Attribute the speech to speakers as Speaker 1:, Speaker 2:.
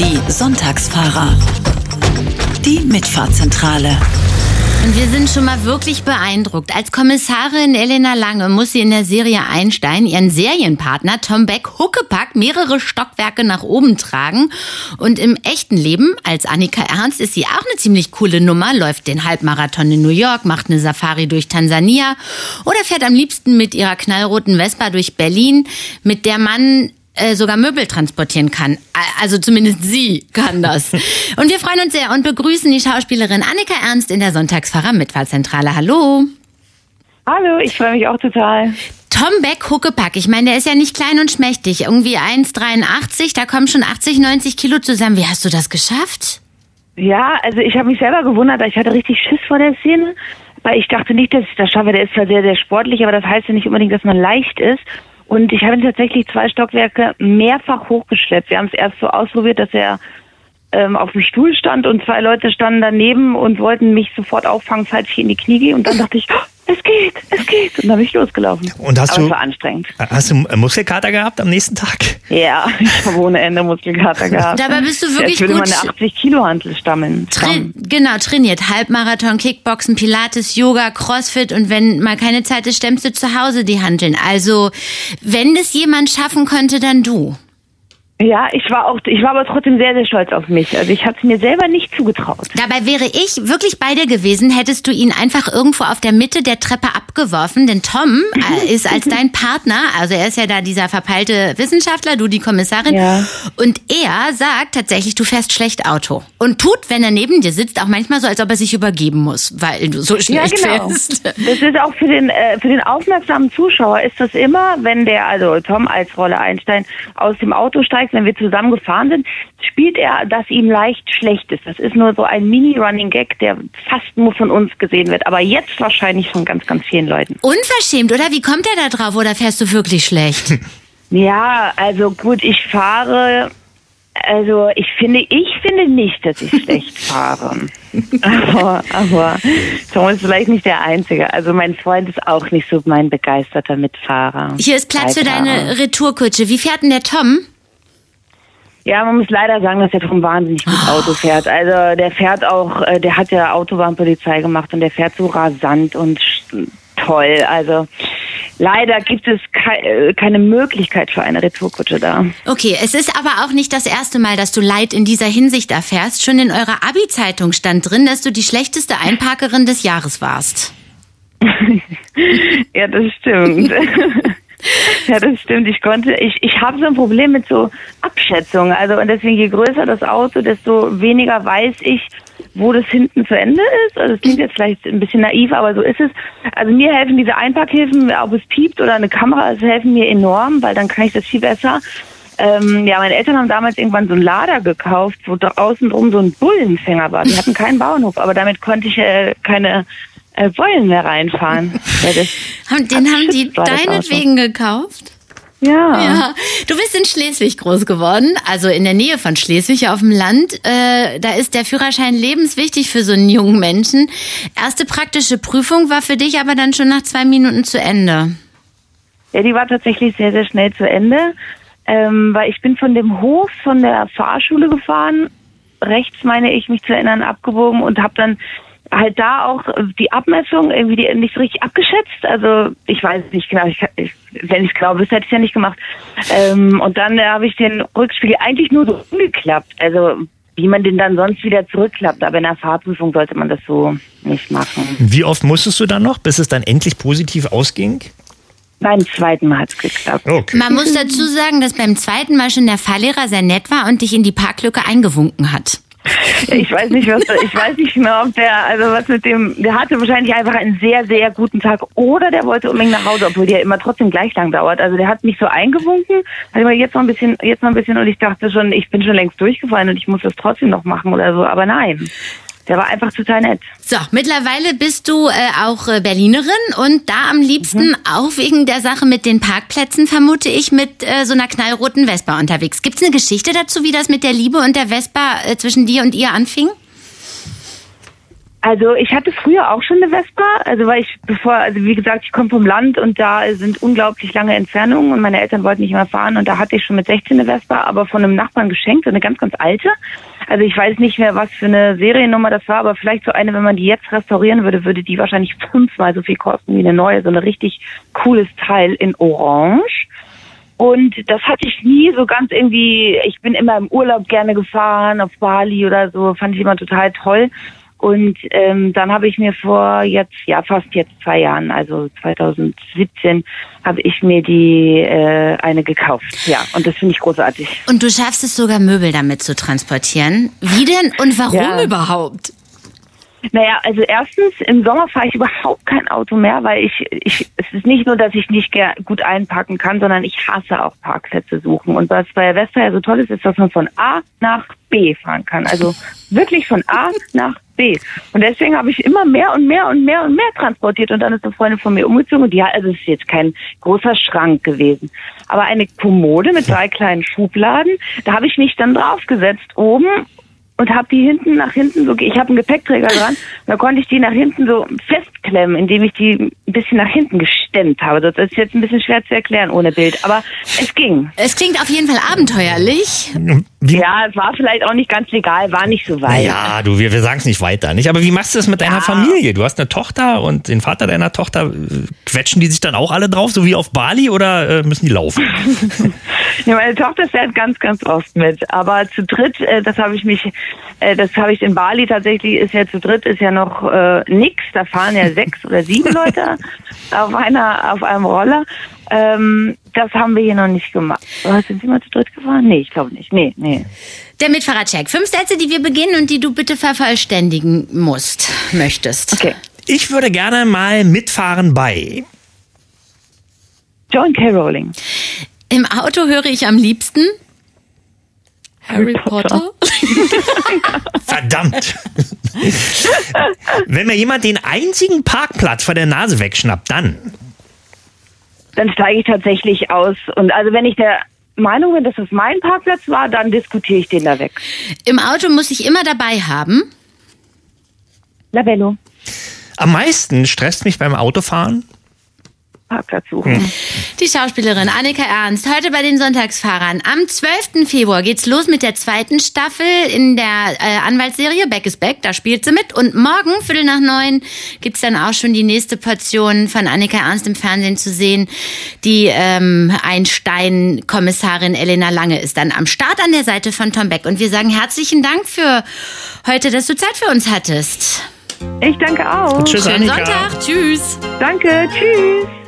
Speaker 1: Die Sonntagsfahrer. Die Mitfahrzentrale.
Speaker 2: Und wir sind schon mal wirklich beeindruckt. Als Kommissarin Elena Lange muss sie in der Serie Einstein ihren Serienpartner Tom Beck Huckepack mehrere Stockwerke nach oben tragen. Und im echten Leben, als Annika Ernst, ist sie auch eine ziemlich coole Nummer, läuft den Halbmarathon in New York, macht eine Safari durch Tansania oder fährt am liebsten mit ihrer knallroten Vespa durch Berlin, mit der man sogar Möbel transportieren kann. Also zumindest sie kann das. Und wir freuen uns sehr und begrüßen die Schauspielerin Annika Ernst in der Sonntagsfahrer-Mitfahrzentrale. Hallo.
Speaker 3: Hallo, ich freue mich auch total.
Speaker 2: Tom Beck Huckepack, ich meine, der ist ja nicht klein und schmächtig. Irgendwie 1,83, da kommen schon 80, 90 Kilo zusammen. Wie hast du das geschafft?
Speaker 3: Ja, also ich habe mich selber gewundert, ich hatte richtig Schiss vor der Szene, weil ich dachte nicht, dass ich das schaffe. Der ist zwar sehr, sehr sportlich, aber das heißt ja nicht unbedingt, dass man leicht ist. Und ich habe ihn tatsächlich 2 Stockwerke mehrfach hochgeschleppt. Wir haben es erst so ausprobiert, dass er auf dem Stuhl stand und 2 Leute standen daneben und wollten mich sofort auffangen, falls ich in die Knie gehe. Und dann dachte ich, oh, es geht. Und dann bin ich losgelaufen.
Speaker 4: Und
Speaker 3: Aber es war anstrengend.
Speaker 4: Hast du Muskelkater gehabt am nächsten Tag?
Speaker 3: Ja, ich habe ohne Ende Muskelkater gehabt.
Speaker 2: Dabei bist du wirklich
Speaker 3: gut.
Speaker 2: gut.
Speaker 3: Als würde man eine 80-Kilo-Hantel stammeln.
Speaker 2: Genau, trainiert. Halbmarathon, Kickboxen, Pilates, Yoga, Crossfit und wenn mal keine Zeit ist, stemmst du zu Hause die Hanteln. Also, wenn das jemand schaffen könnte, dann du.
Speaker 3: Ja, ich war aber trotzdem sehr, sehr stolz auf mich. Also ich habe es mir selber nicht zugetraut.
Speaker 2: Dabei wäre ich wirklich bei dir gewesen, hättest du ihn einfach irgendwo auf der Mitte der Treppe abgeworfen. Denn Tom ist als dein Partner, also er ist ja da dieser verpeilte Wissenschaftler, du die Kommissarin. Ja. Und er sagt tatsächlich, du fährst schlecht Auto. Und tut, wenn er neben dir sitzt, auch manchmal so, als ob er sich übergeben muss, weil du so schlecht fährst.
Speaker 3: Das ist auch für den aufmerksamen Zuschauer ist das immer, wenn also Tom als Rolle Einstein aus dem Auto steigt, wenn wir zusammen gefahren sind, spielt er, dass ihm leicht schlecht ist. Das ist nur so ein Mini-Running-Gag, der fast nur von uns gesehen wird. Aber jetzt wahrscheinlich von ganz, ganz vielen Leuten.
Speaker 2: Unverschämt, oder? Wie kommt er da drauf? Oder fährst du wirklich schlecht?
Speaker 3: Ja, also gut, ich fahre... Also ich finde nicht, dass ich schlecht fahre. Aber Tom ist vielleicht nicht der Einzige. Also mein Freund ist auch nicht so mein begeisterter Mitfahrer.
Speaker 2: Hier ist Platz für deine Retourkutsche. Wie fährt denn der Tom?
Speaker 3: Ja, man muss leider sagen, dass der Tom wahnsinnig gut Auto fährt. Also der fährt auch, der hat ja Autobahnpolizei gemacht und der fährt so rasant und toll. Also leider gibt es keine Möglichkeit für eine Retourkutsche da. Okay,
Speaker 2: es ist aber auch nicht das erste Mal, dass du Leid in dieser Hinsicht erfährst. Schon in eurer Abi-Zeitung stand drin, dass du die schlechteste Einparkerin des Jahres warst.
Speaker 3: Ja, das stimmt. Ja, das stimmt. Ich habe so ein Problem mit so Abschätzungen. Also, und deswegen, je größer das Auto, desto weniger weiß ich, wo das hinten zu Ende ist. Also, es klingt jetzt vielleicht ein bisschen naiv, aber so ist es. Also, mir helfen diese Einparkhilfen, ob es piept oder eine Kamera, es helfen mir enorm, weil dann kann ich das viel besser. Ja, meine Eltern haben damals irgendwann so einen Lader gekauft, wo außen drum so ein Bullenfänger war. Die hatten keinen Bauernhof, aber damit konnte ich keine Beulen mehr reinfahren. Ja,
Speaker 2: den haben die deinetwegen gekauft? Ja. Du bist in Schleswig groß geworden, also in der Nähe von Schleswig auf dem Land. Da ist der Führerschein lebenswichtig für so einen jungen Menschen. Erste praktische Prüfung war für dich aber dann schon nach 2 Minuten zu Ende.
Speaker 3: Ja, die war tatsächlich sehr, sehr schnell zu Ende, weil ich bin von dem Hof von der Fahrschule gefahren, rechts meine ich mich zu erinnern, abgebogen und habe dann halt da auch die Abmessung irgendwie nicht so richtig abgeschätzt. Also ich weiß nicht genau, wenn ich es genau wüsste, hätte ich es ja nicht gemacht. Und dann habe ich den Rückspiegel eigentlich nur so umgeklappt. Also wie man den dann sonst wieder zurückklappt. Aber in der Fahrprüfung sollte man das so nicht machen.
Speaker 4: Wie oft musstest du dann noch, bis es dann endlich positiv ausging?
Speaker 3: Beim 2. Mal hat es geklappt.
Speaker 2: Okay. Man muss dazu sagen, dass beim 2. Mal schon der Fahrlehrer sehr nett war und dich in die Parklücke eingewunken hat.
Speaker 3: Ich weiß nicht genau, ob der hatte wahrscheinlich einfach einen sehr, sehr guten Tag oder der wollte unbedingt nach Hause, obwohl der immer trotzdem gleich lang dauert. Also der hat mich so eingewunken, hat immer jetzt noch ein bisschen und ich dachte schon, ich bin schon längst durchgefallen und ich muss das trotzdem noch machen oder so, aber nein. Der war einfach total nett.
Speaker 2: So, mittlerweile bist du auch Berlinerin und da am liebsten auch wegen der Sache mit den Parkplätzen, vermute ich, mit so einer knallroten Vespa unterwegs. Gibt's eine Geschichte dazu, wie das mit der Liebe und der Vespa zwischen dir und ihr anfing?
Speaker 3: Also ich hatte früher auch schon eine Vespa, also wie gesagt, ich komme vom Land und da sind unglaublich lange Entfernungen und meine Eltern wollten nicht mehr fahren und da hatte ich schon mit 16 eine Vespa, aber von einem Nachbarn geschenkt, so eine ganz, ganz alte. Also ich weiß nicht mehr, was für eine Seriennummer das war, aber vielleicht so eine, wenn man die jetzt restaurieren würde, würde die wahrscheinlich 5-mal so viel kosten wie eine neue, so ein richtig cooles Teil in Orange. Und das hatte ich nie so ganz irgendwie, ich bin immer im Urlaub gerne gefahren, auf Bali oder so, fand ich immer total toll. Und dann habe ich mir vor fast 2 Jahren, also 2017, habe ich mir die eine gekauft. Ja, und das finde ich großartig.
Speaker 2: Und du schaffst es sogar, Möbel damit zu transportieren. Wie denn und warum überhaupt?
Speaker 3: Naja, also erstens, im Sommer fahre ich überhaupt kein Auto mehr, weil es ist nicht nur, dass ich nicht gut einparken kann, sondern ich hasse auch Parkplätze suchen. Und was bei der Vespa ja so toll ist, dass man von A nach B fahren kann. Also wirklich von A nach B. Und deswegen habe ich immer mehr und mehr und mehr und mehr transportiert. Und dann ist eine Freundin von mir umgezogen und es ist jetzt kein großer Schrank gewesen. Aber eine Kommode mit 3 kleinen Schubladen, da habe ich mich dann draufgesetzt oben und habe die nach hinten so, ich habe einen Gepäckträger dran, da konnte ich die nach hinten so festklemmen, indem ich die ein bisschen nach hinten gestemmt habe. Das ist jetzt ein bisschen schwer zu erklären ohne Bild, aber es ging.
Speaker 2: Es klingt auf jeden Fall abenteuerlich.
Speaker 3: Ja, es war vielleicht auch nicht ganz legal, war nicht so weit.
Speaker 4: Ja, wir sagen es nicht weiter, nicht? Aber wie machst du das mit deiner Familie? Du hast eine Tochter und den Vater deiner Tochter, quetschen die sich dann auch alle drauf, so wie auf Bali, oder müssen die laufen?
Speaker 3: Ja, meine Tochter fährt ganz, ganz oft mit, aber zu dritt, das habe ich in Bali tatsächlich, ist ja zu dritt, ist ja noch nix, da fahren ja 6 oder 7 Leute auf einem Roller. Das haben wir hier noch nicht gemacht. Sind Sie mal zu dritt gefahren? Nee, ich glaube nicht. Nee.
Speaker 2: Der Mitfahrercheck. 5 Sätze, die wir beginnen und die du bitte vervollständigen möchtest.
Speaker 3: Okay.
Speaker 4: Ich würde gerne mal mitfahren bei
Speaker 3: Joan K. Rowling.
Speaker 2: Im Auto höre ich am liebsten Harry Potter.
Speaker 4: Verdammt. Wenn mir jemand den einzigen Parkplatz vor der Nase wegschnappt, dann
Speaker 3: steige ich tatsächlich aus. Und also wenn ich der Meinung bin, dass es mein Parkplatz war, dann diskutiere ich den da weg.
Speaker 2: Im Auto muss ich immer dabei haben
Speaker 3: Labello.
Speaker 4: Am meisten stresst mich beim Autofahren
Speaker 3: Parkplatz suchen.
Speaker 2: Die Schauspielerin Annika Ernst, heute bei den Sonntagsfahrern. Am 12. Februar geht's los mit der 2. Staffel in der Anwaltsserie Beck is Back, da spielt sie mit. Und morgen, 8:45, gibt's dann auch schon die nächste Portion von Annika Ernst im Fernsehen zu sehen. Die Einstein-Kommissarin Elena Lange ist dann am Start an der Seite von Tom Beck. Und wir sagen herzlichen Dank für heute, dass du Zeit für uns hattest.
Speaker 3: Ich danke auch.
Speaker 4: Tschüss,
Speaker 2: Schönen
Speaker 4: Annika.
Speaker 2: Sonntag. Tschüss.
Speaker 3: Danke. Tschüss.